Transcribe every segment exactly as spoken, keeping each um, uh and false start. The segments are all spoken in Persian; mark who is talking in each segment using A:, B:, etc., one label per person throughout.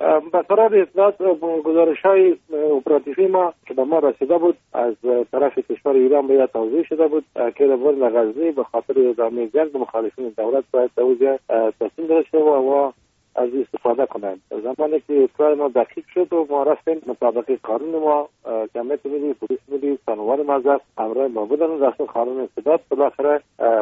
A: به قرار اطلاعات گزارش‌های اپراتیوی ما که به ما رسیده بود از طرف کشور ایران به توضیح شده بود که در غزنی به خاطر ادامه جنگ به مخالفین دولت باید توضیح تصمیم داشته و از استفاده کنند. زمانی که اطلاع ما دقیق شد و ما رفتیم مطابق قانون ما جمعیت ملی، پلیس ملی، سانوار مذهب همراه ما بودن، رفتیم قانون استداد بالاخره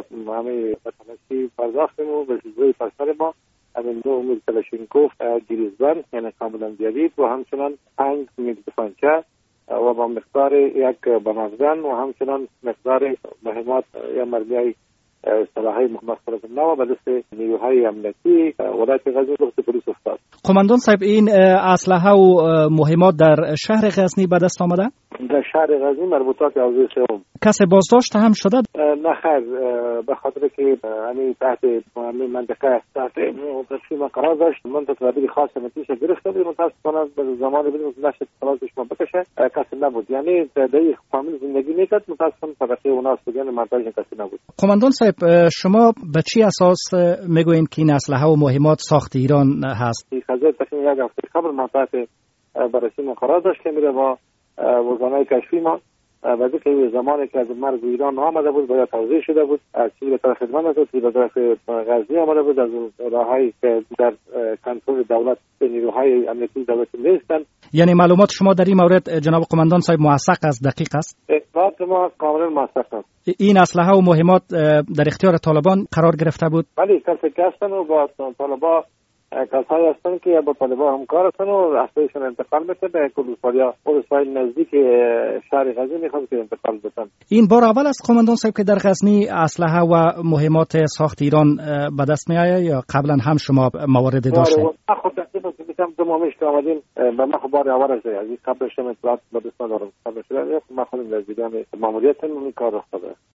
A: همه بطنشی پرداختیم و به جزوی پسر ما همین دو میل کلاشینکوف گریزبند یعنی کاملا جدید و همچنان پنج میل تفنگچه و با مقدار یک بمافزن و همچنان مقدار مهمات یا مرمیای سلاحهای محمد صلی الله علیه و به دست نیروهای امنیتی ولایت غزنی دست پلیس افتاد.
B: قماندان صاحب این اسلحه و مهمات در شهر غزنی به دست آمده؟
A: در شهر غزنی مربوطات حوزه سوم.
B: کسی بازداشت هم شده؟
A: نه خیر، به خاطر که همین تحت همین منطقه تحت تقسیم قرار داشت من تدابیر خاص نتیجه گرفته بود متاسفانه به زمانی بدون نشه خلاصش ما بکشه کسی نبود، یعنی در فامیل زندگی میکرد متاسفانه طبقه اوناس بود یعنی منطقه کسی نبود.
B: قماندان صاحب شما به چی اساس میگوین که این اسلحه و مهمات ساخت ایران هست؟
A: این خزر تقریبا یک هفته قبل منطقه بررسی ما قرار داشت که میره با وزانای کشفی ما و دیگه زمانی که از مرز ایران آمده بود باید توضیح شده بود از چیزی به طرف خدمت است به طرف غزنی آمده بود از راههایی که در کنترل دولت به نیروهای امنیتی دولتی نیستند.
B: یعنی معلومات شما در این مورد جناب قماندان صاحب موثق است، دقیق است؟
A: اطلاعات ما کاملا موثق است.
B: این اسلحه و مهمات در اختیار طالبان قرار گرفته بود؟
A: بله، کسی که هستن و با طالبان کسایی هستن که با طالبان همکار هستن و اسلحه‌شون انتقال میکنن به کلوسالیا کلوسای نزدیک شهر غزنی میخوان که انتقال بدن. این
B: بار اول است قماندان صاحب که در غزنی اسلحه و مهمات ساخت ایران به دست میآید یا قبلا هم شما موارد داشتید؟
A: خود تقریبا میگم دو ماه پیش آمدیم به ما خبر اول از از قبلش هم اطلاعات به دست ندارم. قبلش من خودم در دیدن ماموریت این کار افتاده.